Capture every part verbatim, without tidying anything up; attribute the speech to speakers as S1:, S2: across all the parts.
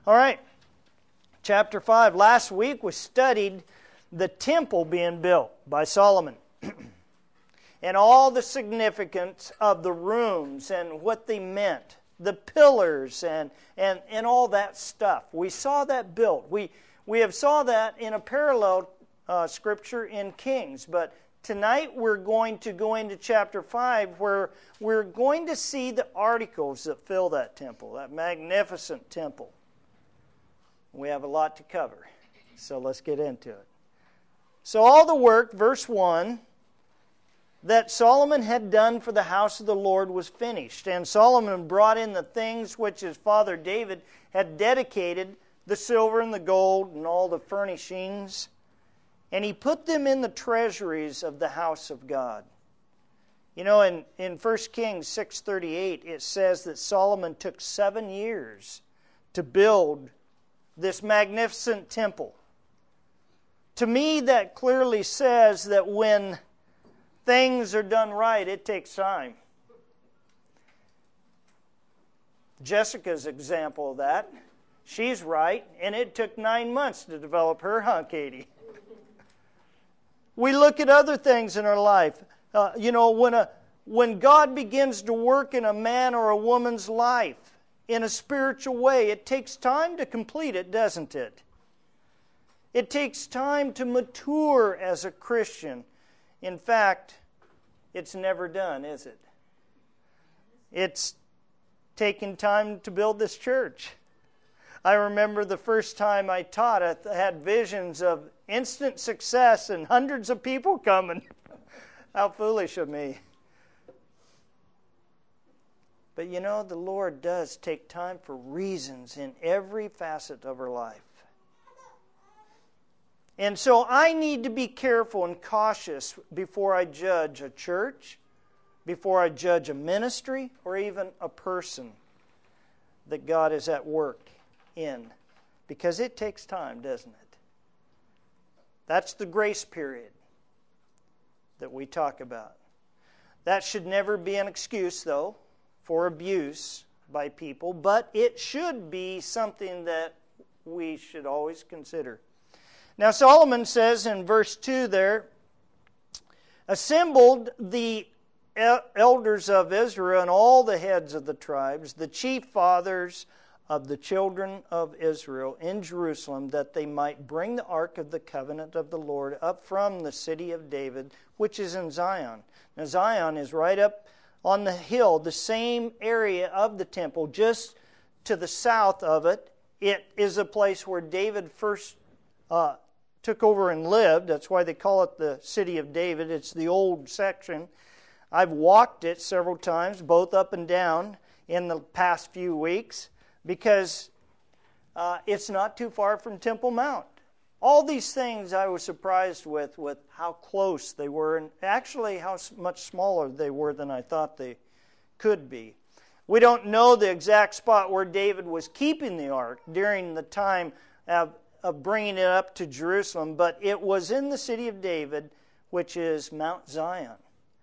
S1: All right, chapter five. Last week we studied the temple being built by Solomon and all the significance of the rooms and what they meant, the pillars and, and, and all that stuff. We saw that built. We, we have saw that in a parallel uh, scripture in Kings, but tonight we're going to go into chapter five where we're going to see the articles that fill that temple, that magnificent temple. We have a lot to cover, so let's get into it. So all the work, verse one, that Solomon had done for the house of the Lord was finished. And Solomon brought in the things which his father David had dedicated, the silver and the gold and all the furnishings, and he put them in the treasuries of the house of God. You know, in, in First Kings six thirty-eight, it says that Solomon took seven years to build this magnificent temple. To me, that clearly says that when things are done right, it takes time. Jessica's example of that. She's right, and it took nine months to develop her, huh, Katie? We look at other things in our life. Uh, you know, when a when God begins to work in a man or a woman's life, in a spiritual way, it takes time to complete it, doesn't it? It takes time to mature as a Christian. In fact, it's never done, is it? It's taken time to build this church. I remember the first time I taught, I had visions of instant success and hundreds of people coming. How foolish of me. But you know, the Lord does take time for reasons in every facet of our life. And so I need to be careful and cautious before I judge a church, before I judge a ministry, or even a person that God is at work in. Because it takes time, doesn't it? That's the grace period that we talk about. That should never be an excuse, though, for abuse by people, but it should be something that we should always consider. Now Solomon says in verse two there, assembled the elders of Israel and all the heads of the tribes, the chief fathers of the children of Israel in Jerusalem, that they might bring the ark of the covenant of the Lord up from the city of David, which is in Zion. Now Zion is right up on the hill, the same area of the temple, just to the south of it. It is a place where David first uh, took over and lived. That's why they call it the city of David. It's the old section. I've walked it several times, both up and down, in the past few weeks, because uh, it's not too far from Temple Mount. All these things I was surprised with, with how close they were, and actually how much smaller they were than I thought they could be. We don't know the exact spot where David was keeping the ark during the time of, of bringing it up to Jerusalem, but it was in the city of David, which is Mount Zion.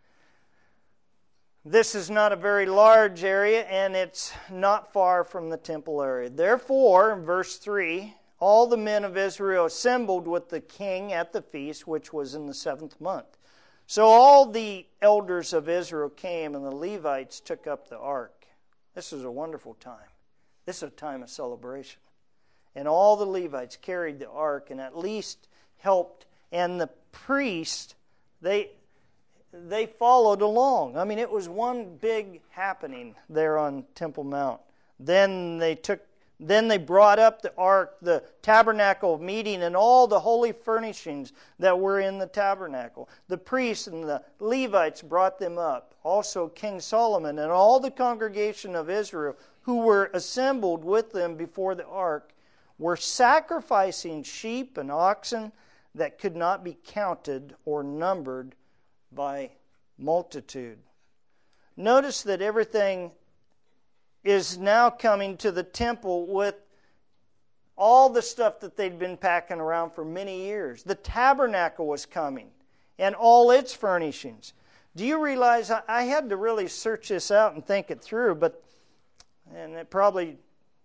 S1: This is not a very large area, and it's not far from the temple area. Therefore, in verse three, all the men of Israel assembled with the king at the feast, which was in the seventh month. So all the elders of Israel came, and the Levites took up the ark. This is a wonderful time. This is a time of celebration. And all the Levites carried the ark and at least helped, and the priest, they they followed along. I mean, it was one big happening there on Temple Mount. Then they took Then they brought up the ark, the tabernacle of meeting, and all the holy furnishings that were in the tabernacle. The priests and the Levites brought them up. Also King Solomon and all the congregation of Israel who were assembled with them before the ark were sacrificing sheep and oxen that could not be counted or numbered by multitude. Notice that everything is now coming to the temple with all the stuff that they'd been packing around for many years. The tabernacle was coming and all its furnishings. Do you realize, I had to really search this out and think it through, but and it probably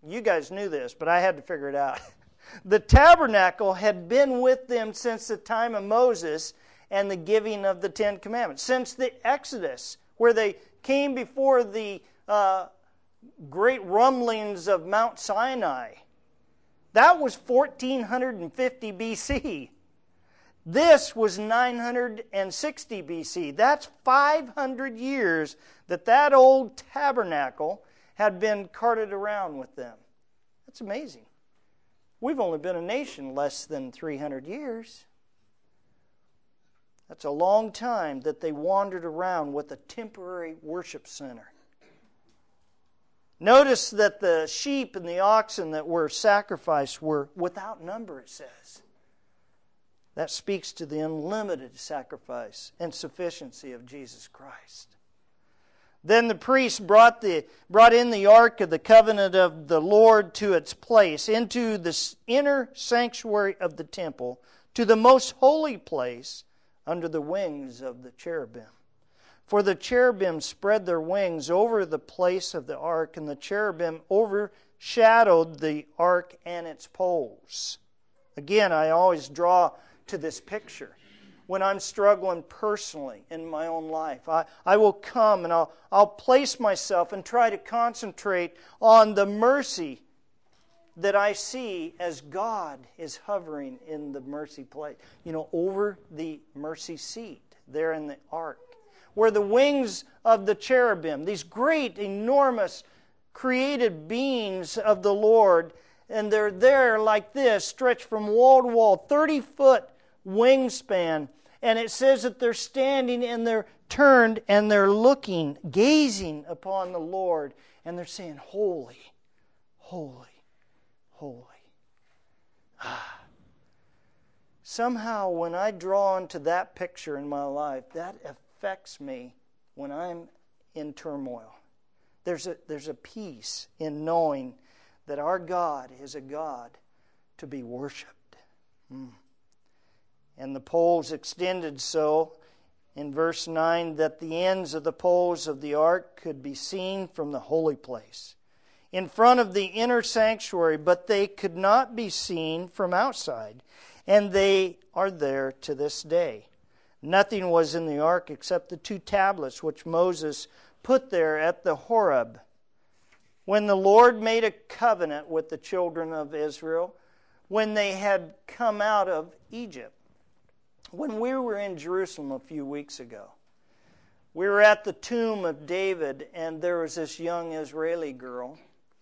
S1: you guys knew this, but I had to figure it out. The tabernacle had been with them since the time of Moses and the giving of the Ten Commandments, since the Exodus, where they came before the uh, great rumblings of Mount Sinai. That was fourteen fifty B C. This was nine hundred sixty B C. That's five hundred years that that old tabernacle had been carted around with them. That's amazing. We've only been a nation less than three hundred years. That's a long time that they wandered around with a temporary worship center. Notice that the sheep and the oxen that were sacrificed were without number, it says. That speaks to the unlimited sacrifice and sufficiency of Jesus Christ. Then the priest brought, the, brought in the ark of the covenant of the Lord to its place, into the inner sanctuary of the temple, to the most holy place, under the wings of the cherubim. For the cherubim spread their wings over the place of the ark, and the cherubim overshadowed the ark and its poles. Again, I always draw to this picture. When I'm struggling personally in my own life, I, I will come and I'll, I'll place myself and try to concentrate on the mercy that I see as God is hovering in the mercy place, you know, over the mercy seat there in the ark, where the wings of the cherubim, these great, enormous, created beings of the Lord, and they're there like this, stretched from wall to wall, thirty-foot wingspan, and it says that they're standing and they're turned and they're looking, gazing upon the Lord, and they're saying, holy, holy, holy. Ah. Somehow when I draw into that picture in my life, that affects me when I'm in turmoil. There's a, there's a peace in knowing that our God is a God to be worshipped. Mm. And the poles extended so, in verse nine, that the ends of the poles of the ark could be seen from the holy place, in front of the inner sanctuary, but they could not be seen from outside. And they are there to this day. Nothing was in the ark except the two tablets which Moses put there at the Horeb, when the Lord made a covenant with the children of Israel, when they had come out of Egypt. When we were in Jerusalem a few weeks ago, we were at the tomb of David, and there was this young Israeli girl.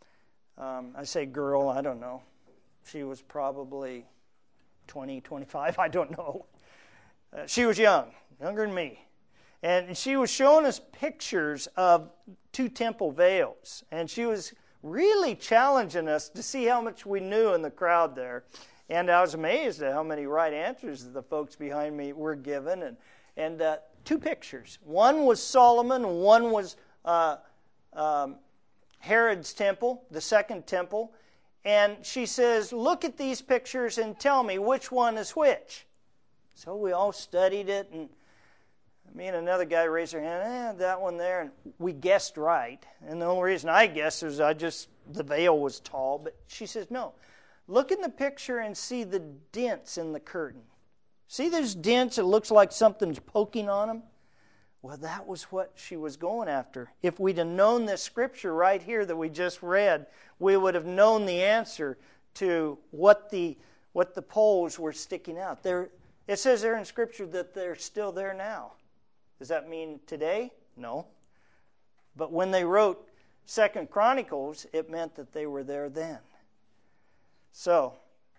S1: Um, I say girl, I don't know. She was probably twenty, twenty-five, I don't know. Uh, she was young, younger than me. And she was showing us pictures of two temple veils. And she was really challenging us to see how much we knew in the crowd there. And I was amazed at how many right answers the folks behind me were given. And, and uh, two pictures. One was Solomon, one was uh, um, Herod's temple, the second temple. And she says, look at these pictures and tell me which one is which. So we all studied it, and me and another guy raised our hand, eh, that one there, and we guessed right. And the only reason I guessed is I just, the veil was tall. But she says, no, look in the picture and see the dents in the curtain. See those dents? It looks like something's poking on them. Well, that was what she was going after. If we'd have known this scripture right here that we just read, we would have known the answer to what the what the poles were sticking out. There, it says there in scripture that they're still there now. Does that mean today? No. But when they wrote Second Chronicles, it meant that they were there then. So,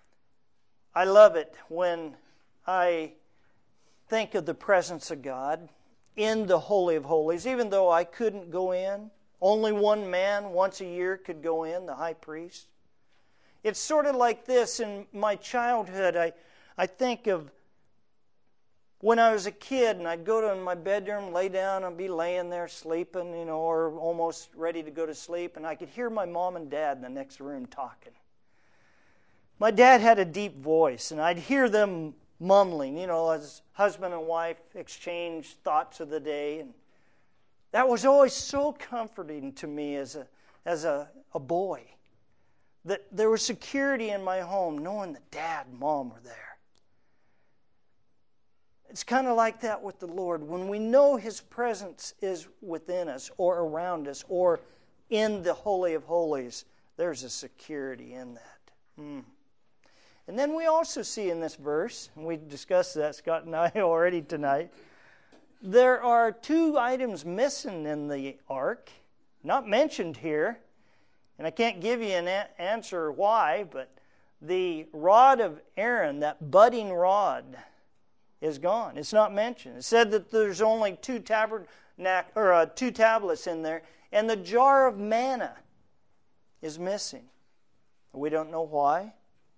S1: I love it when I think of the presence of God in the Holy of Holies, even though I couldn't go in. Only one man once a year could go in, the high priest. It's sort of like this in my childhood. I, I think of when I was a kid and I'd go to my bedroom, lay down, and be laying there sleeping, you know, or almost ready to go to sleep, and I could hear my mom and dad in the next room talking. My dad had a deep voice, and I'd hear them mumbling, you know, as husband and wife exchanged thoughts of the day. And that was always so comforting to me as a as a, a boy. That there was security in my home knowing that Dad and Mom were there. It's kind of like that with the Lord. When we know His presence is within us or around us or in the Holy of Holies, there's a security in that. Hmm. And then we also see in this verse, and we discussed that, Scott and I, already tonight, there are two items missing in the ark, not mentioned here, and I can't give you an a- answer why, but the rod of Aaron, that budding rod, is gone. It's not mentioned. It said that there's only two tabernac- or uh, two tablets in there, and the jar of manna is missing. We don't know why.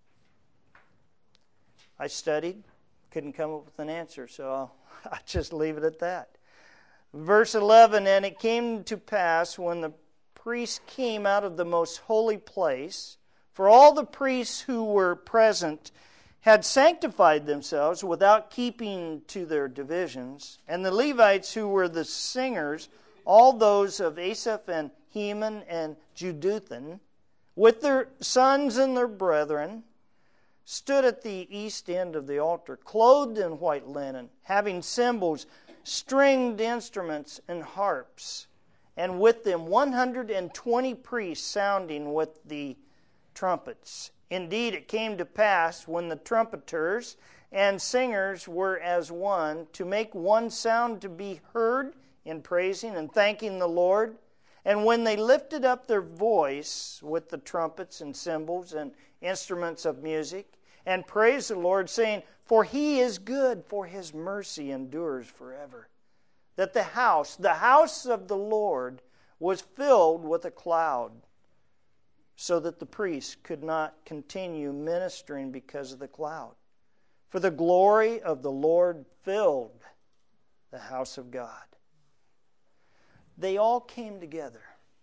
S1: I studied, couldn't come up with an answer, so I'll, I'll just leave it at that. Verse eleven, and it came to pass when the priest came out of the most holy place, for all the priests who were present had sanctified themselves without keeping to their divisions, and the Levites who were the singers, all those of Asaph and Heman and Jeduthun, with their sons and their brethren, stood at the east end of the altar, clothed in white linen, having cymbals, stringed instruments, and harps, and with them one hundred twenty priests sounding with the trumpets. Indeed, it came to pass, when the trumpeters and singers were as one, to make one sound to be heard in praising and thanking the Lord. And when they lifted up their voice with the trumpets and cymbals and instruments of music, and praised the Lord, saying, For He is good, for His mercy endures forever. That the house, the house of the Lord, was filled with a cloud, so that the priests could not continue ministering because of the cloud. For the glory of the Lord filled the house of God. They all came together.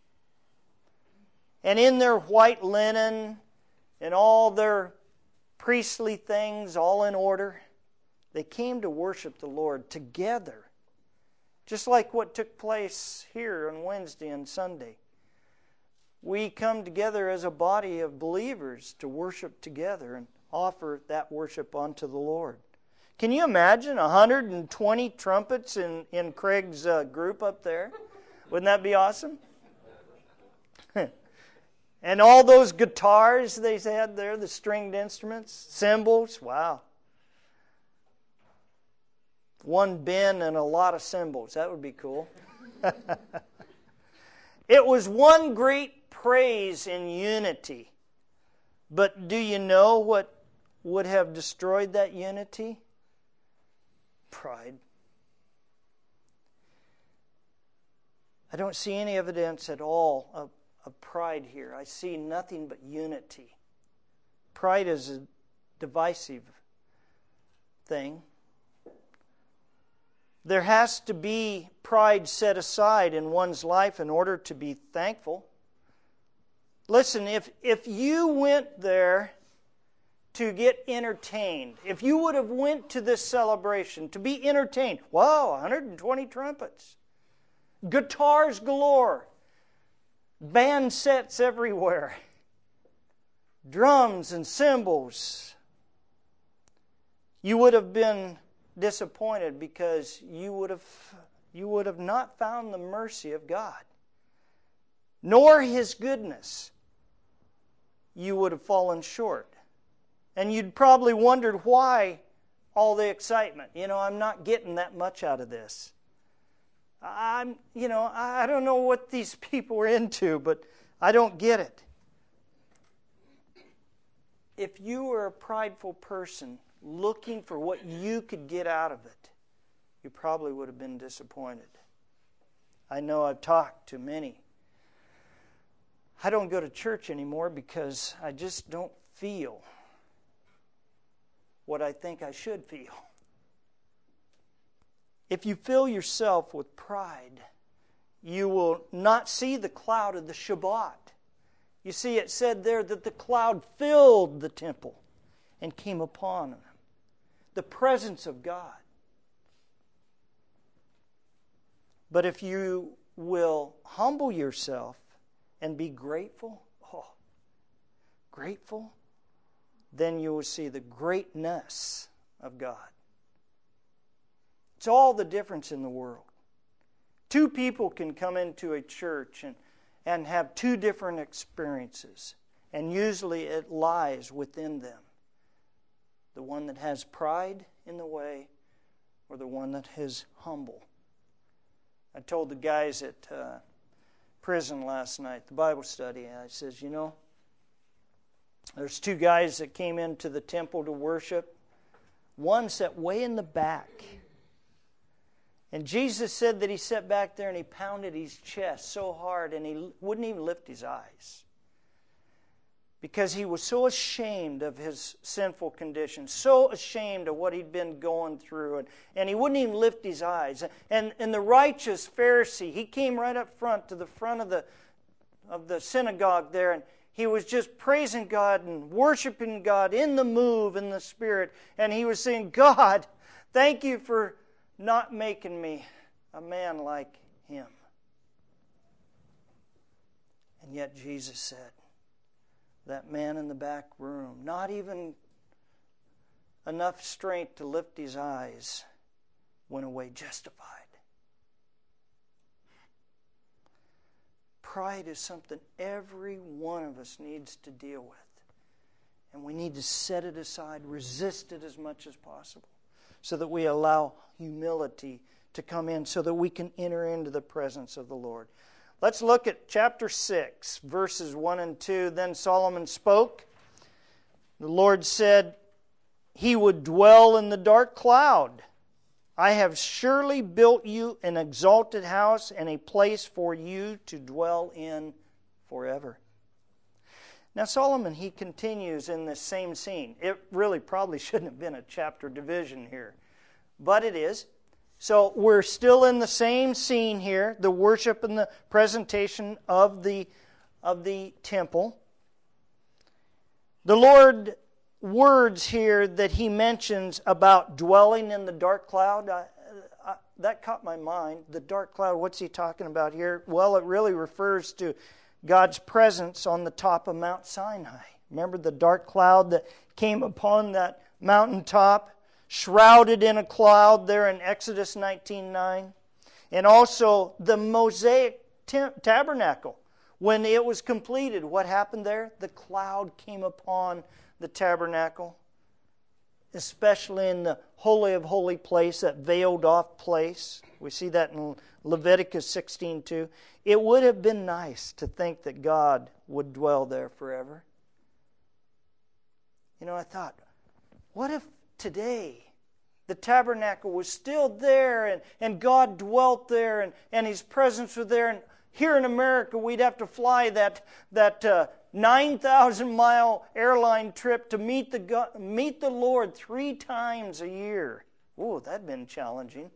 S1: And in their white linen and all their priestly things, all in order, they came to worship the Lord together. Just like what took place here on Wednesday and Sunday. We come together as a body of believers to worship together and offer that worship unto the Lord. Can you imagine one hundred twenty trumpets in, in Craig's uh, group up there? Wouldn't that be awesome? And all those guitars they had there, the stringed instruments, cymbals, wow. One Ben and a lot of cymbals, that would be cool. It was one great praise in unity. But do you know what would have destroyed that unity? Pride. I don't see any evidence at all of, of pride here. I see nothing but unity. Pride is a divisive thing. There has to be pride set aside in one's life in order to be thankful. Listen, if, if you went there to get entertained, if you would have went to this celebration to be entertained, wow, one hundred twenty trumpets, guitars galore, band sets everywhere, drums and cymbals, you would have been disappointed because you would have you would have not found the mercy of God, nor His goodness. You would have fallen short. And you'd probably wondered why all the excitement. You know, I'm not getting that much out of this. I'm, you know, I don't know what these people are into, but I don't get it. If you were a prideful person looking for what you could get out of it, you probably would have been disappointed. I know I've talked to many. I don't go to church anymore because I just don't feel what I think I should feel. If you fill yourself with pride, you will not see the cloud of the Shabbat. You see, it said there that the cloud filled the temple and came upon them. The presence of God. But if you will humble yourself and be grateful, oh, grateful, then you will see the greatness of God. It's all the difference in the world. Two people can come into a church and, and have two different experiences. And usually it lies within them. The one that has pride in the way, or the one that is humble. I told the guys at uh, prison last night, the Bible study, I says, you know, there's two guys that came into the temple to worship. One sat way in the back. And Jesus said that he sat back there and he pounded his chest so hard and he wouldn't even lift his eyes. Because he was so ashamed of his sinful condition, so ashamed of what he'd been going through, and, and he wouldn't even lift his eyes. And, and the righteous Pharisee, he came right up front to the front of the, of the synagogue there, and he was just praising God and worshiping God in the move, in the Spirit. And he was saying, God, thank you for not making me a man like him. And yet Jesus said, that man in the back room, not even enough strength to lift his eyes, went away justified. Pride is something every one of us needs to deal with. And we need to set it aside, resist it as much as possible, so that we allow humility to come in, so that we can enter into the presence of the Lord. Let's look at chapter six, verses one and two. Then Solomon spoke. The Lord said, he would dwell in the dark cloud. I have surely built you an exalted house and a place for you to dwell in forever. Now Solomon, he continues in this same scene. It really probably shouldn't have been a chapter division here, but it is. So we're still in the same scene here, the worship and the presentation of the, of the temple. The Lord words here that he mentions about dwelling in the dark cloud, I, I, that caught my mind. The dark cloud, what's he talking about here? Well, it really refers to God's presence on the top of Mount Sinai. Remember the dark cloud that came upon that mountaintop? Shrouded in a cloud there in Exodus nineteen nine. And also the Mosaic tabernacle. When it was completed, what happened there? The cloud came upon the tabernacle. Especially in the Holy of Holy place, that veiled off place. We see that in Leviticus sixteen two. It would have been nice to think that God would dwell there forever. You know, I thought, what if today the tabernacle was still there and, and God dwelt there and, and His presence was there, and here in America we'd have to fly that, that uh, nine thousand mile airline trip to meet the, God, meet the Lord three times a year. Oh, that'd been challenging.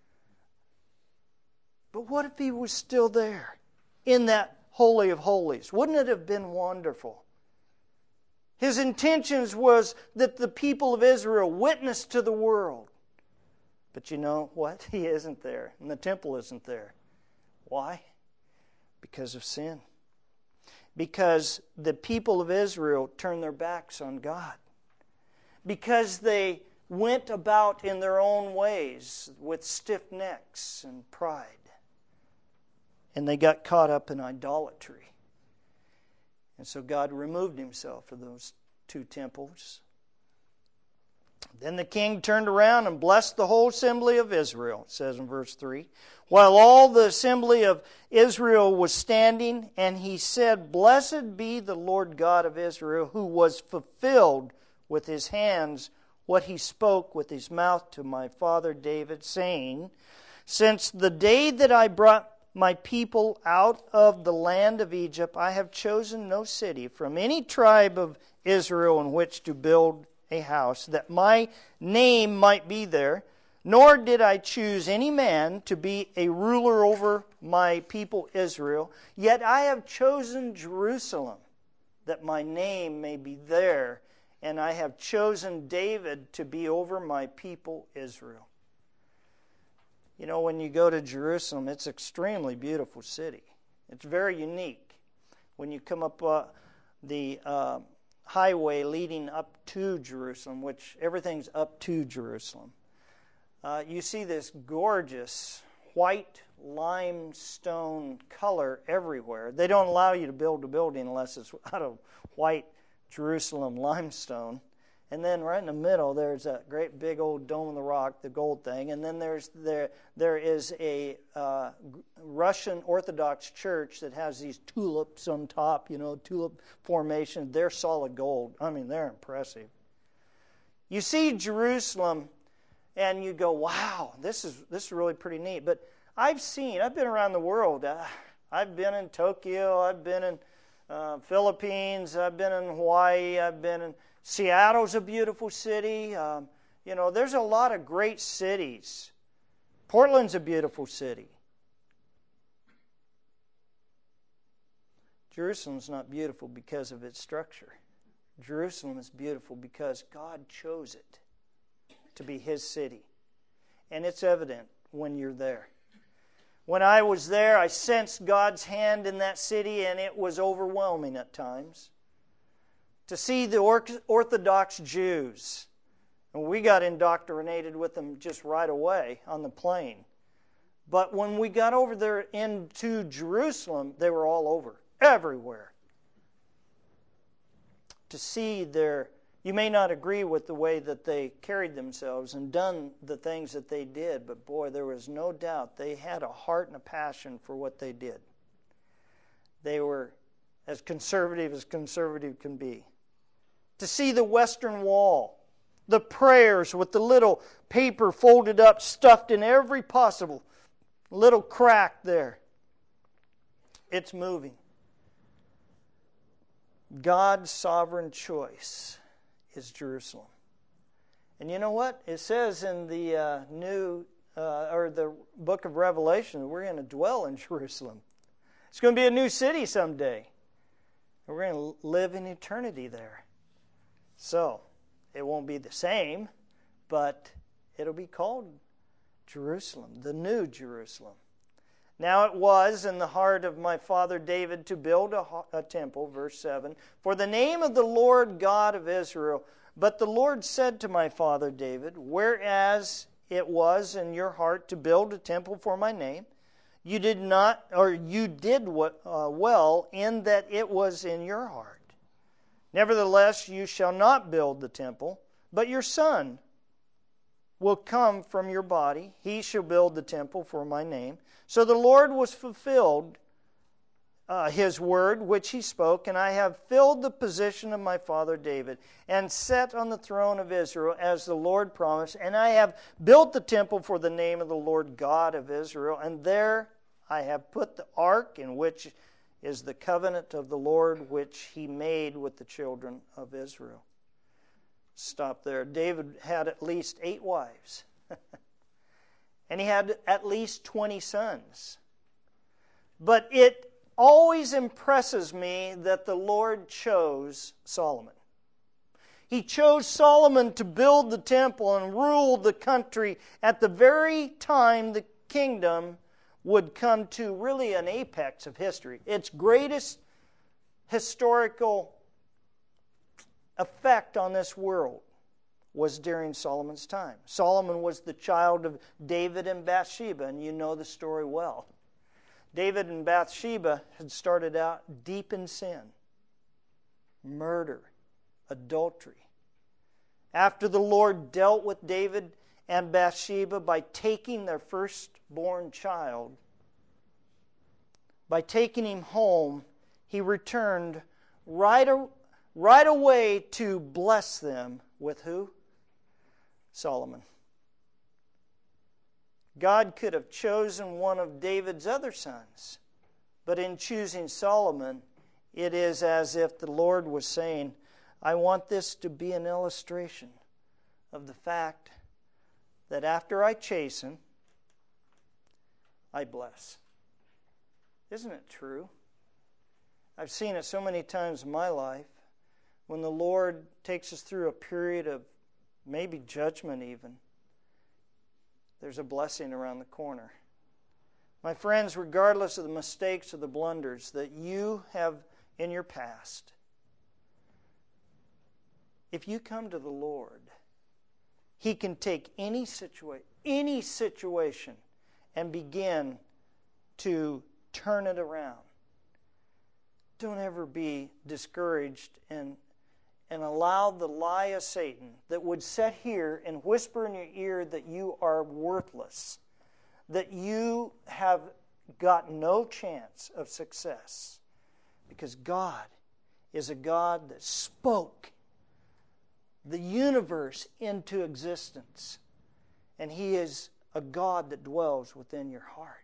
S1: But what if He was still there in that Holy of Holies? Wouldn't it have been wonderful? His intentions was that the people of Israel witness to the world. But you know what? He isn't there. And the temple isn't there. Why? Because of sin. Because the people of Israel turned their backs on God. Because they went about in their own ways with stiff necks and pride. And they got caught up in idolatry. And so God removed Himself from those two temples. Then the king turned around and blessed the whole assembly of Israel, it says in verse three. While all the assembly of Israel was standing, and he said, Blessed be the Lord God of Israel, who was fulfilled with His hands what He spoke with His mouth to my father David, saying, Since the day that I brought my people out of the land of Egypt, I have chosen no city from any tribe of Israel in which to build a house, that my name might be there. Nor did I choose any man to be a ruler over my people Israel. Yet I have chosen Jerusalem, that my name may be there. And I have chosen David to be over my people Israel. You know, when you go to Jerusalem, it's an extremely beautiful city. It's very unique. When you come up uh, the uh, highway leading up to Jerusalem, which everything's up to Jerusalem, uh, you see this gorgeous white limestone color everywhere. They don't allow you to build a building unless it's out of white Jerusalem limestone. And then right in the middle, there's a great big old Dome of the Rock, the gold thing. And then there's there there is a uh, Russian Orthodox church that has these tulips on top, you know, tulip formation. They're solid gold. I mean, they're impressive. You see Jerusalem, and you go, "Wow, this is this is really pretty neat." But I've seen, I've been around the world. Uh, I've been in Tokyo. I've been in uh, Philippines. I've been in Hawaii. I've been in Seattle's a beautiful city. Um, you know, there's a lot of great cities. Portland's a beautiful city. Jerusalem's not beautiful because of its structure. Jerusalem is beautiful because God chose it to be His city. And it's evident when you're there. When I was there, I sensed God's hand in that city, and it was overwhelming at times. To see the Orthodox Jews, and we got indoctrinated with them just right away on the plane. But when we got over there into Jerusalem, they were all over, everywhere. To see their, you may not agree with the way that they carried themselves and done the things that they did, but boy, there was no doubt they had a heart and a passion for what they did. They were as conservative as conservative can be. To see the Western Wall, the prayers with the little paper folded up, stuffed in every possible little crack there. It's moving. God's sovereign choice is Jerusalem. And you know what? It says in the uh, new, uh, or the book of Revelation, we're going to dwell in Jerusalem. It's going to be a new city someday. And we're going to live in eternity there. So, it won't be the same, but it'll be called Jerusalem, the new Jerusalem. Now it was in the heart of my father David to build a, a temple, verse seven, for the name of the Lord God of Israel. But the Lord said to my father David, whereas it was in your heart to build a temple for my name, you did not, or you did what, uh, well in that it was in your heart. Nevertheless, you shall not build the temple, but your son will come from your body. He shall build the temple for my name. So the Lord was fulfilled uh, His word which He spoke, and I have filled the position of my father David, and sat on the throne of Israel as the Lord promised, and I have built the temple for the name of the Lord God of Israel, and there I have put the ark in which is the covenant of the Lord which He made with the children of Israel. Stop there. David had at least eight wives. And he had at least twenty sons. But it always impresses me that the Lord chose Solomon. He chose Solomon to build the temple and rule the country at the very time the kingdom would come to really an apex of history. Its greatest historical effect on this world was during Solomon's time. Solomon was the child of David and Bathsheba, and you know the story well. David and Bathsheba had started out deep in sin, murder, adultery. After the Lord dealt with David and Bathsheba by taking their firstborn child, by taking him home, He returned right, right away to bless them with who? Solomon. God could have chosen one of David's other sons, but in choosing Solomon, it is as if the Lord was saying, I want this to be an illustration of the fact that after I chasten, I bless. Isn't it true? I've seen it so many times in my life when the Lord takes us through a period of maybe judgment even. There's a blessing around the corner. My friends, regardless of the mistakes or the blunders that you have in your past, if you come to the Lord, He can take any situation, any situation and begin to turn it around. Don't ever be discouraged and, and allow the lie of Satan that would sit here and whisper in your ear that you are worthless, that you have got no chance of success. Because God is a God that spoke the universe into existence. And He is a God that dwells within your heart.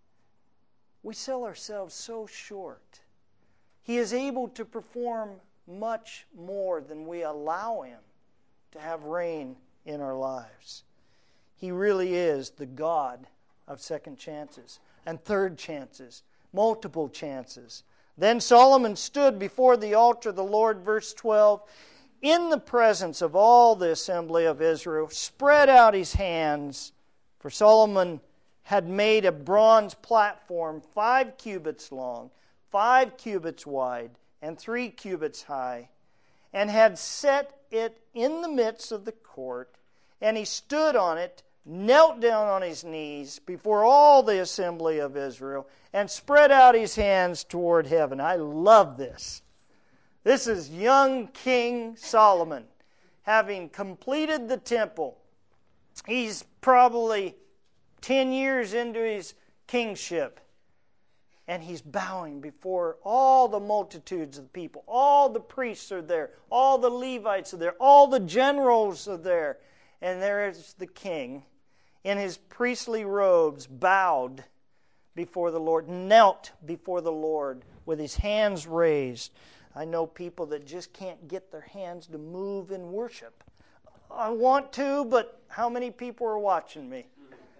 S1: We sell ourselves so short. He is able to perform much more than we allow Him to have reign in our lives. He really is the God of second chances and third chances, multiple chances. Then Solomon stood before the altar of the Lord, verse twelve, in the presence of all the assembly of Israel, spread out his hands, for Solomon had made a bronze platform five cubits long, five cubits wide, and three cubits high, and had set it in the midst of the court, and he stood on it, knelt down on his knees before all the assembly of Israel, and spread out his hands toward heaven. I love this. This is young King Solomon, having completed the temple. He's probably ten years into his kingship, and he's bowing before all the multitudes of people. All the priests are there. All the Levites are there. All the generals are there. And there is the king in his priestly robes, bowed before the Lord, knelt before the Lord with his hands raised. I know people that just can't get their hands to move in worship. I want to, but how many people are watching me?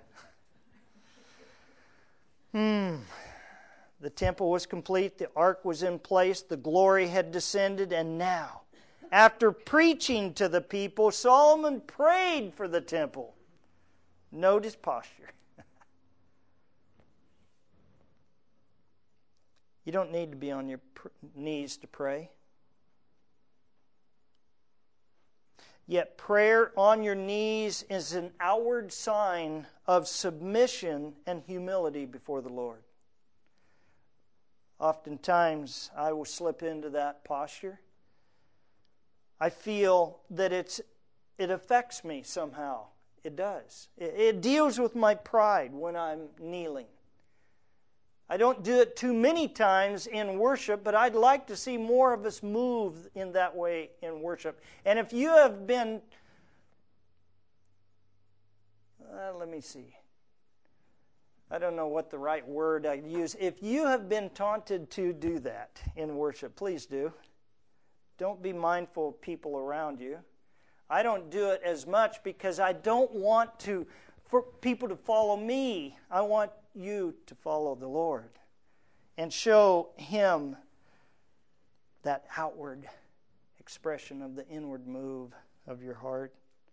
S1: Hmm. The temple was complete, the ark was in place, the glory had descended, and now, after preaching to the people, Solomon prayed for the temple. Note his posture. You don't need to be on your pr- knees to pray. Yet prayer on your knees is an outward sign of submission and humility before the Lord. Oftentimes, I will slip into that posture. I feel that it's it affects me somehow. It does. It, it deals with my pride when I'm kneeling. I don't do it too many times in worship, but I'd like to see more of us move in that way in worship. And if you have been, uh, let me see. I don't know what the right word I'd use. If you have been taunted to do that in worship, please do. Don't be mindful of people around you. I don't do it as much because I don't want to for people to follow me. I want you to follow the Lord and show Him that outward expression of the inward move of your heart.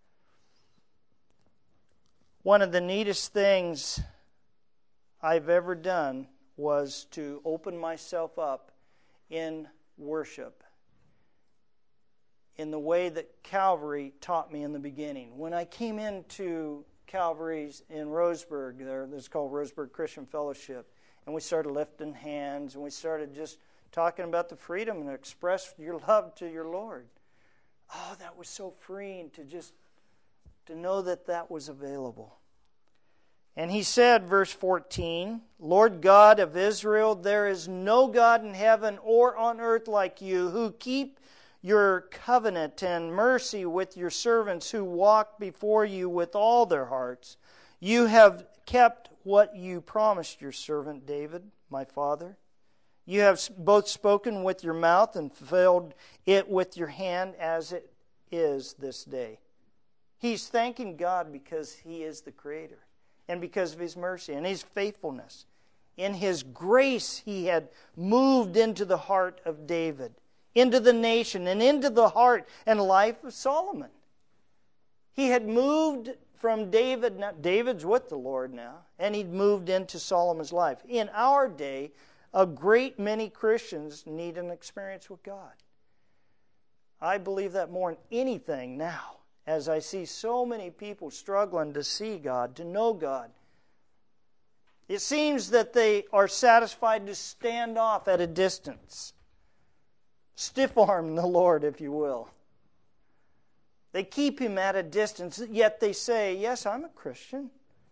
S1: One of the neatest things I've ever done was to open myself up in worship in the way that Calvary taught me in the beginning. When I came into Calvary's in Roseburg, there, it's called Roseburg Christian Fellowship, and we started lifting hands, and we started just talking about the freedom and express your love to your Lord. Oh, that was so freeing to just to know that that was available. And he said, verse fourteen, Lord God of Israel, there is no God in heaven or on earth like you, who keep your covenant and mercy with your servants who walk before you with all their hearts. You have kept what you promised your servant David, my father. You have both spoken with your mouth and fulfilled it with your hand as it is this day. He's thanking God because He is the Creator and because of His mercy and His faithfulness. In His grace, He had moved into the heart of David, into the nation, and into the heart and life of Solomon. He had moved from David. Now, David's with the Lord now, and he'd moved into Solomon's life. In our day, a great many Christians need an experience with God. I believe that more than anything now, as I see so many people struggling to see God, to know God. It seems that they are satisfied to stand off at a distance. Stiff-arm the Lord, if you will. They keep Him at a distance, yet they say, yes, I'm a Christian.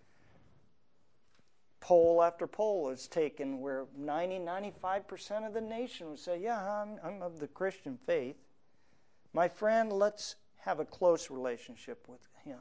S1: Poll after poll is taken where ninety, ninety-five percent of the nation would say, yeah, I'm, I'm of the Christian faith. My friend, let's have a close relationship with Him.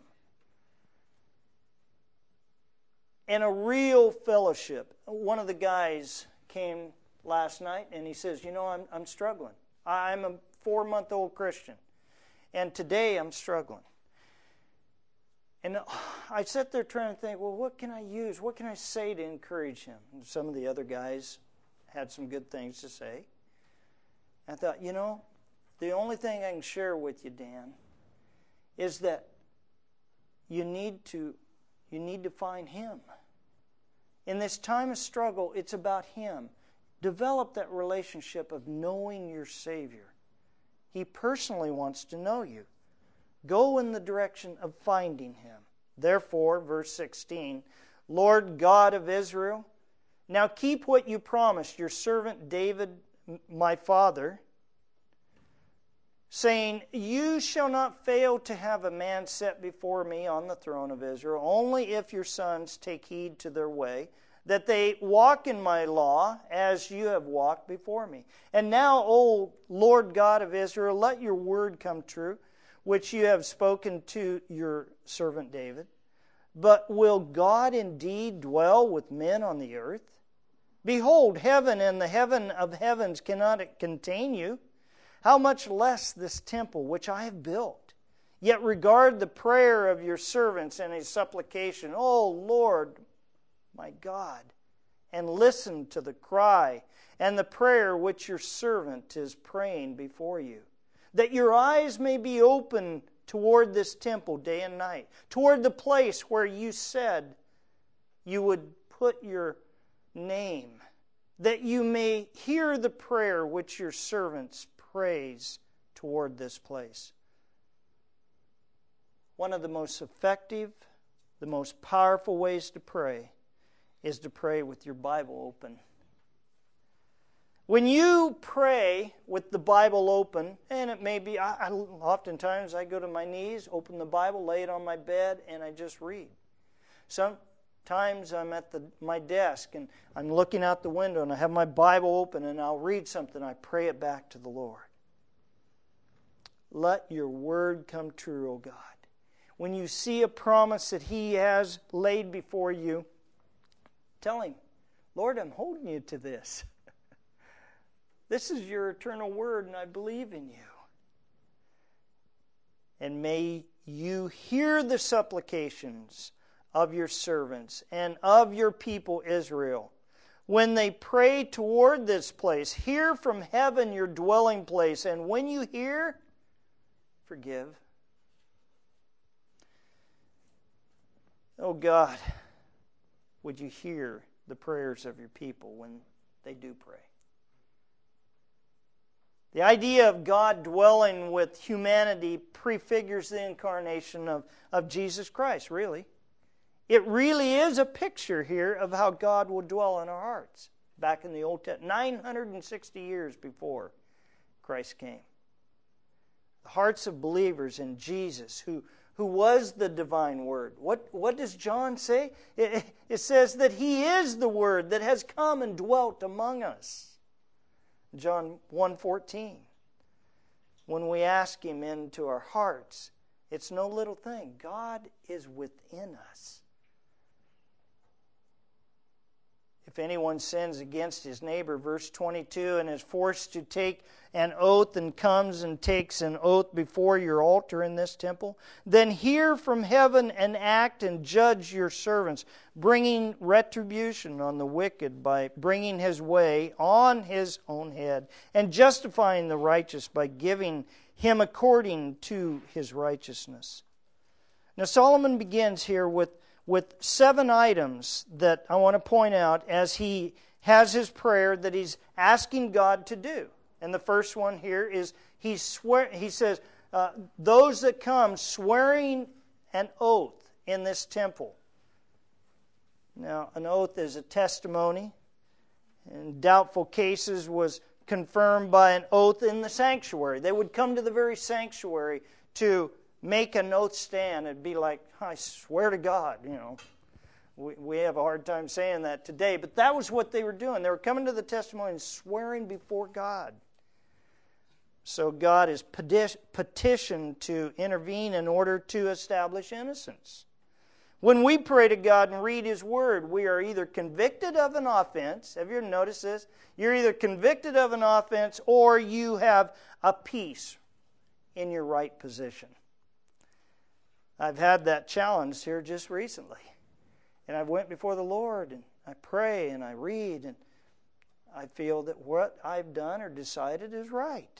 S1: And a real fellowship. One of the guys came last night and he says, you know, I'm, I'm struggling. I'm a four-month-old Christian. And today I'm struggling. And I sat there trying to think, well, what can I use? What can I say to encourage him? And some of the other guys had some good things to say. I thought, you know, the only thing I can share with you, Dan, is that you need to you need to find Him. In this time of struggle, it's about Him. Develop that relationship of knowing your Savior. He personally wants to know you. Go in the direction of finding Him. Therefore, verse sixteen, Lord God of Israel, now keep what you promised your servant David, my father, saying, you shall not fail to have a man set before me on the throne of Israel, only if your sons take heed to their way, that they walk in my law as you have walked before me. And now, O Lord God of Israel, let your word come true, which you have spoken to your servant David. But will God indeed dwell with men on the earth? Behold, heaven and the heaven of heavens cannot contain you. How much less this temple which I have built? Yet regard the prayer of your servants and his supplication, O Lord, my God, and listen to the cry and the prayer which your servant is praying before you, that your eyes may be open toward this temple day and night, toward the place where you said you would put your name, that you may hear the prayer which your servants praise toward this place. One of the most effective, the most powerful ways to pray is to pray with your Bible open. When you pray with the Bible open, and it may be, I, I, oftentimes I go to my knees, open the Bible, lay it on my bed, and I just read. Sometimes I'm at the, my desk, and I'm looking out the window, and I have my Bible open, and I'll read something. I pray it back to the Lord. Let your word come true, O God. When you see a promise that He has laid before you, tell Him, Lord, I'm holding you to this. This is your eternal word, and I believe in you. And may you hear the supplications of your servants and of your people Israel. When they pray toward this place, hear from heaven your dwelling place, and when you hear, forgive. Oh God, would you hear the prayers of your people when they do pray? The idea of God dwelling with humanity prefigures the incarnation of, of Jesus Christ, really. It really is a picture here of how God will dwell in our hearts back in the Old Testament, nine hundred sixty years before Christ came. The hearts of believers in Jesus, who, who was the divine Word. What, what does John say? It, it says that He is the Word that has come and dwelt among us. John one fourteen. When we ask Him into our hearts, it's no little thing. God is within us. If anyone sins against his neighbor, verse twenty-two, and is forced to take an oath and comes and takes an oath before your altar in this temple, then hear from heaven and act and judge your servants, bringing retribution on the wicked by bringing his way on his own head, and justifying the righteous by giving him according to his righteousness. Now Solomon begins here with with seven items that I want to point out as he has his prayer that he's asking God to do. And the first one here is He swear. He says, uh, those that come swearing an oath in this temple. Now, an oath is a testimony. In doubtful cases was confirmed by an oath in the sanctuary. They would come to the very sanctuary to make an oath stand. It'd be like, I swear to God, you know. We, we have a hard time saying that today, but that was what they were doing. They were coming to the testimony and swearing before God. So God is petitioned to intervene in order to establish innocence. When we pray to God and read His Word, we are either convicted of an offense. Have you ever noticed this? You're either convicted of an offense or you have a peace in your right position. I've had that challenge here just recently. And I went before the Lord and I pray and I read and I feel that what I've done or decided is right.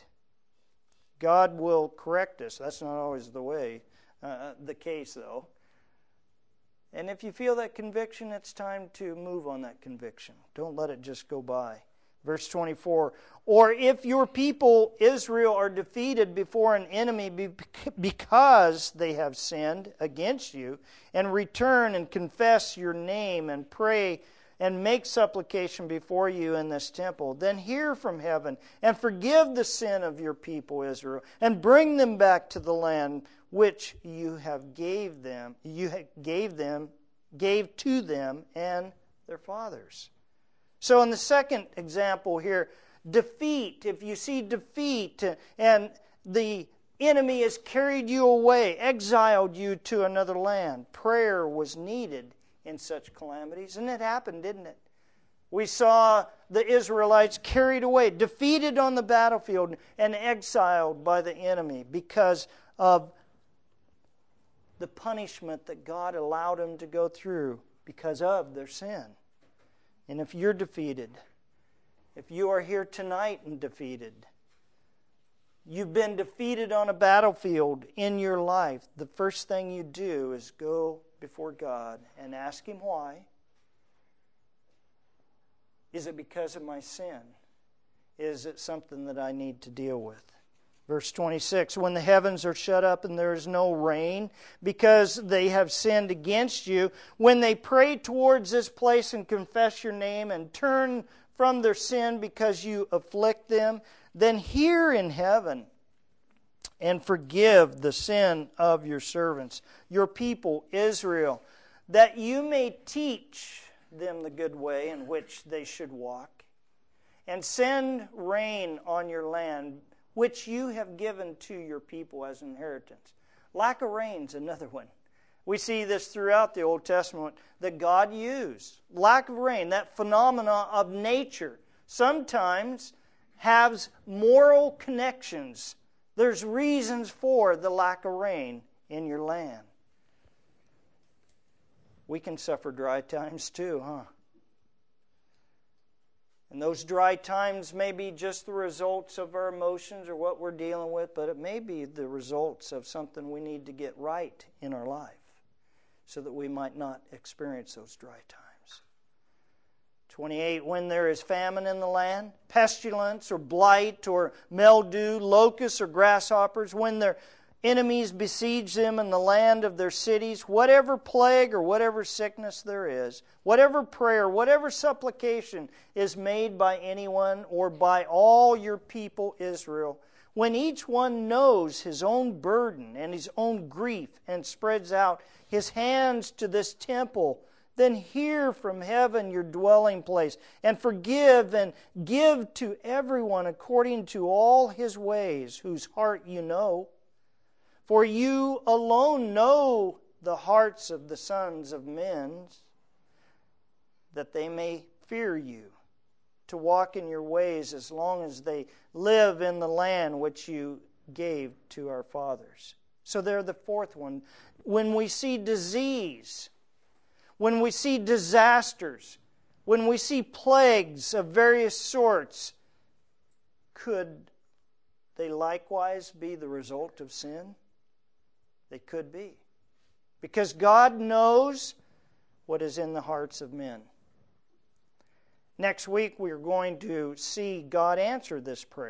S1: God will correct us. That's not always the way, uh, the case though. And if you feel that conviction, it's time to move on that conviction. Don't let it just go by. Verse twenty-four, or if your people Israel are defeated before an enemy because they have sinned against you, and return and confess your name and pray and make supplication before you in this temple, then hear from heaven and forgive the sin of your people Israel, and bring them back to the land which you have gave them, you gave them, gave to them and their fathers. So in the second example here, defeat. If you see defeat and the enemy has carried you away, exiled you to another land, prayer was needed in such calamities, and it happened, didn't it? We saw the Israelites carried away, defeated on the battlefield, and exiled by the enemy because of the punishment that God allowed them to go through because of their sin. And if you're defeated, if you are here tonight and defeated, you've been defeated on a battlefield in your life, the first thing you do is go before God and ask Him why. Is it because of my sin? Is it something that I need to deal with? Verse twenty-six, when the heavens are shut up and there is no rain because they have sinned against you, when they pray towards this place and confess your name and turn from their sin because you afflict them, then hear in heaven and forgive the sin of your servants, your people Israel, that you may teach them the good way in which they should walk, and send rain on your land, which you have given to your people as an inheritance. Lack of rain is another one. We see this throughout the Old Testament that God used. Lack of rain, that phenomena of nature, sometimes has moral connections. There's reasons for the lack of rain in your land. We can suffer dry times too, huh? And those dry times may be just the results of our emotions or what we're dealing with, but it may be the results of something we need to get right in our life so that we might not experience those dry times. twenty-eight, when there is famine in the land, pestilence or blight or mildew, locusts or grasshoppers, when their enemies besiege them in the land of their cities, whatever plague or whatever sickness there is, whatever prayer, whatever supplication is made by anyone or by all your people Israel, when each one knows his own burden and his own grief and spreads out his hands to this temple, then hear from heaven your dwelling place, and forgive and give to everyone according to all his ways, whose heart you know. For you alone know the hearts of the sons of men, that they may fear you, to walk in your ways as long as they live in the land which you gave to our fathers. So there, the fourth one. When we see disease, when we see disasters, when we see plagues of various sorts, could they likewise be the result of sin? They could be. Because God knows what is in the hearts of men. Next week we are going to see God answer this prayer.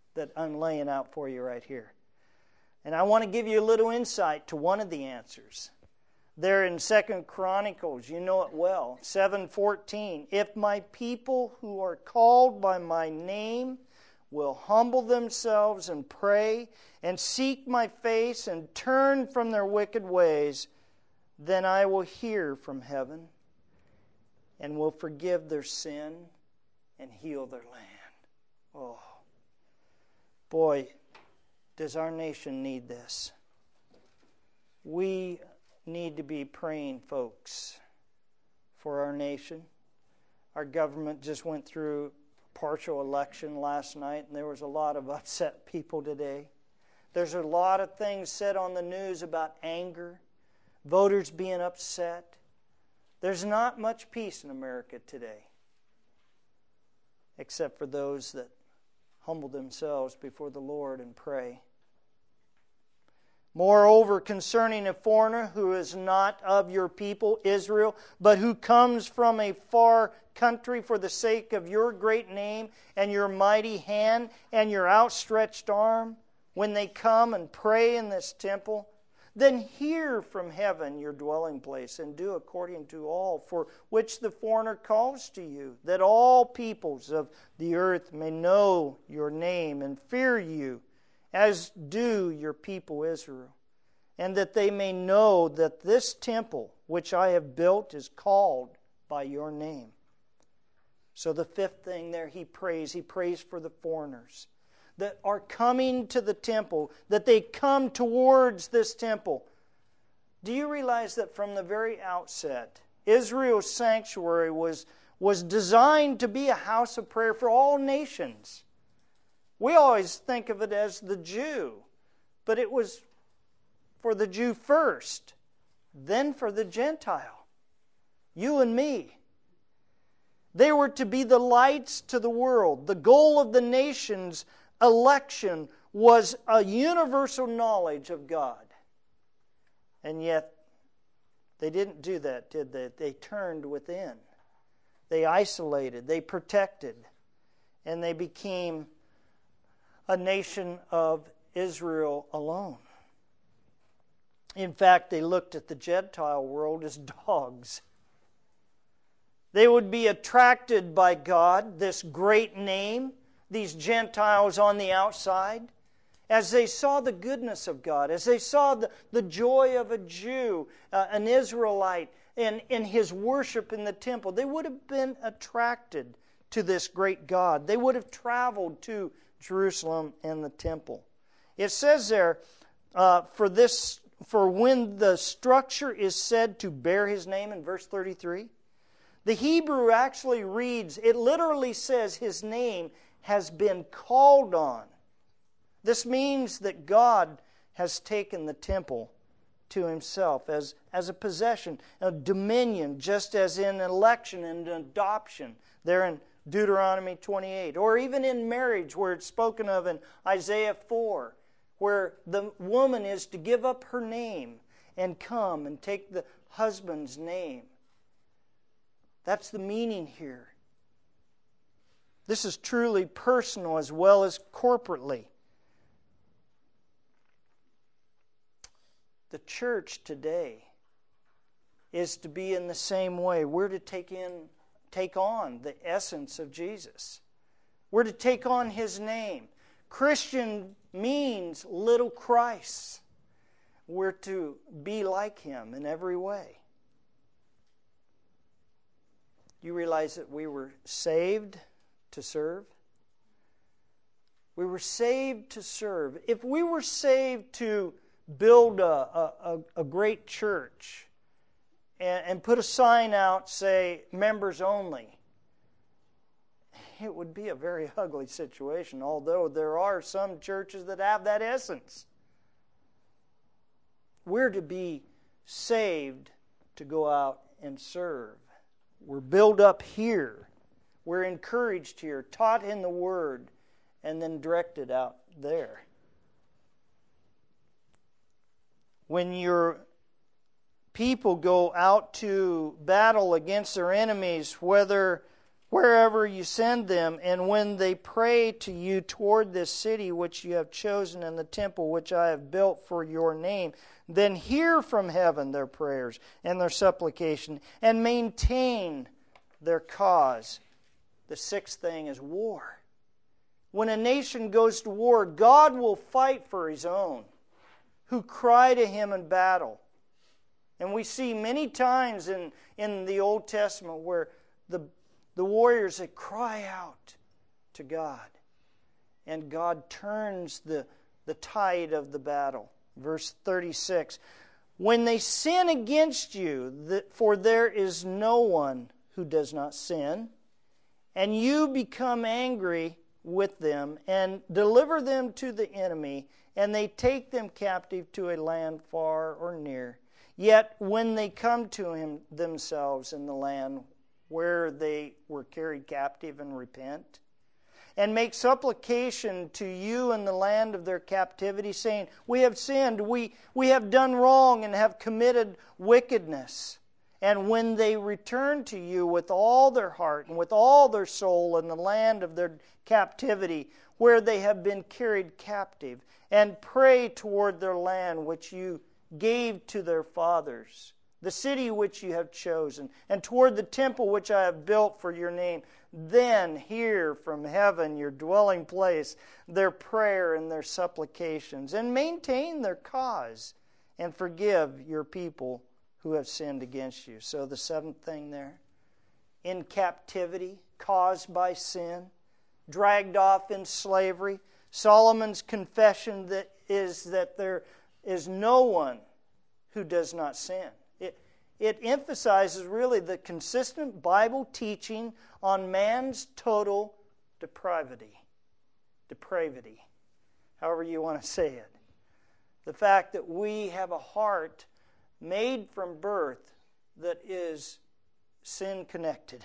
S1: that I'm laying out for you right here. And I want to give you a little insight to one of the answers. There in Second Chronicles, you know it well, seven fourteen. If my people who are called by my name will humble themselves and pray and seek my face and turn from their wicked ways, then I will hear from heaven and will forgive their sin and heal their land. Oh, boy, does our nation need this. We need to be praying, folks, for our nation. Our government just went through a partial election last night, and there was a lot of upset people today. There's a lot of things said on the news about anger, voters being upset. There's not much peace in America today, except for those that humble themselves before the Lord and pray. Moreover, concerning a foreigner who is not of your people, Israel, but who comes from a far country for the sake of your great name and your mighty hand and your outstretched arm, when they come and pray in this temple, then hear from heaven your dwelling place and do according to all for which the foreigner calls to you, that all peoples of the earth may know your name and fear you, as do your people Israel, and that they may know that this temple which I have built is called by your name. So the fifth thing there he prays, he prays for the foreigners that are coming to the temple, that they come towards this temple. Do you realize that from the very outset, Israel's sanctuary was, was designed to be a house of prayer for all nations? We always think of it as the Jew, but it was for the Jew first, then for the Gentile, you and me. They were to be the lights to the world. The goal of the nation's election was a universal knowledge of God. And yet, they didn't do that, did they? They turned within. They isolated, they protected, and they became a nation of Israel alone. In fact, they looked at the Gentile world as dogs. They would be attracted by God, this great name, these Gentiles on the outside, as they saw the goodness of God, as they saw the, the joy of a Jew, uh, an Israelite, in, in his worship in the temple. They would have been attracted to this great God. They would have traveled to Jerusalem and the temple. It says there, uh, for this, for when the structure is said to bear his name in verse thirty-three, the Hebrew actually reads, it literally says his name has been called on. This means that God has taken the temple to himself as, as a possession, a dominion, just as in election and adoption, there in Deuteronomy twenty-eight, or even in marriage where it's spoken of in Isaiah four, where the woman is to give up her name and come and take the husband's name. That's the meaning here. This is truly personal as well as corporately. The church today is to be in the same way. We're to take in, take on the essence of Jesus. We're to take on his name. Christian means little Christ. We're to be like him in every way. You realize that we were saved to serve? We were saved to serve. If we were saved to build a, a, a great church and, and put a sign out, say, members only, it would be a very ugly situation, although there are some churches that have that essence. We're to be saved to go out and serve. We're built up here. We're encouraged here, taught in the Word, and then directed out there. When your people go out to battle against their enemies, whether wherever you send them, and when they pray to you toward this city which you have chosen and the temple which I have built for your name, then hear from heaven their prayers and their supplication, and maintain their cause. The sixth thing is war. When a nation goes to war, God will fight for His own, who cry to Him in battle. And we see many times in, in the Old Testament where the, the warriors, they cry out to God. And God turns the, the tide of the battle. Verse thirty-six, when they sin against you, for there is no one who does not sin, and you become angry with them and deliver them to the enemy, and they take them captive to a land far or near. Yet when they come to him themselves in the land where they were carried captive and repent, and make supplication to you in the land of their captivity, saying, we have sinned, we, we have done wrong and have committed wickedness. And when they return to you with all their heart and with all their soul in the land of their captivity, where they have been carried captive, and pray toward their land which you gave to their fathers, the city which you have chosen, and toward the temple which I have built for your name, then hear from heaven, your dwelling place, their prayer and their supplications, and maintain their cause, and forgive your people who have sinned against you. So the seventh thing there, in captivity, caused by sin, dragged off in slavery, Solomon's confession that is that there is no one who does not sin. It, it emphasizes really the consistent Bible teaching on man's total depravity. Depravity, however you want to say it. The fact that we have a heart made from birth that is sin-connected.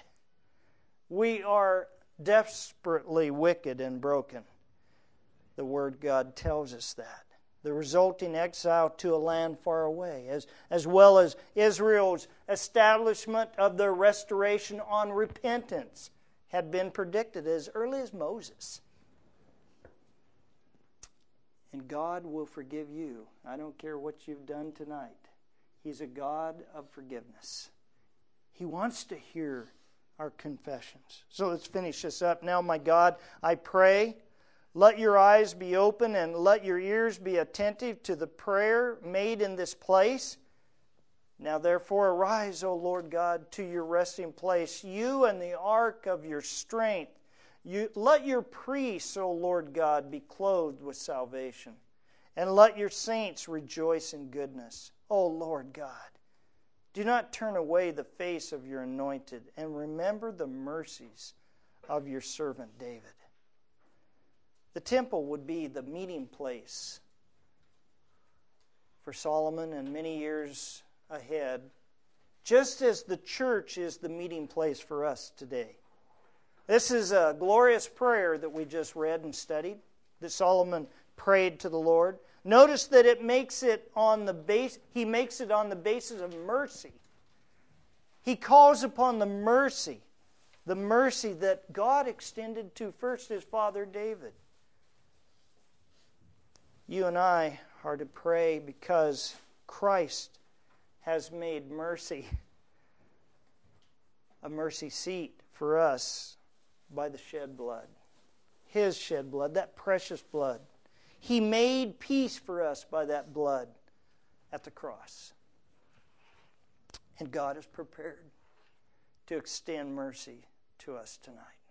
S1: We are desperately wicked and broken. The Word God tells us that. The resulting exile to a land far away, as, as well as Israel's establishment of their restoration on repentance, had been predicted as early as Moses. And God will forgive you. I don't care what you've done tonight. He's a God of forgiveness. He wants to hear our confessions. So let's finish this up. Now, my God, I pray, let your eyes be open and let your ears be attentive to the prayer made in this place. Now, therefore, arise, O Lord God, to your resting place, you and the ark of your strength. You, let your priests, O Lord God, be clothed with salvation, and let your saints rejoice in goodness. O Lord God, do not turn away the face of your anointed, and remember the mercies of your servant David. The temple would be the meeting place for Solomon and many years ahead, just as the church is the meeting place for us today. This is a glorious prayer that we just read and studied, that Solomon prayed to the Lord. Notice that it makes it on the base, he makes it on the basis of mercy. He calls upon the mercy, the mercy that God extended to first his father David. You and I are to pray because Christ has made mercy a mercy seat for us by the shed blood. His shed blood, that precious blood. He made peace for us by that blood at the cross. And God is prepared to extend mercy to us tonight.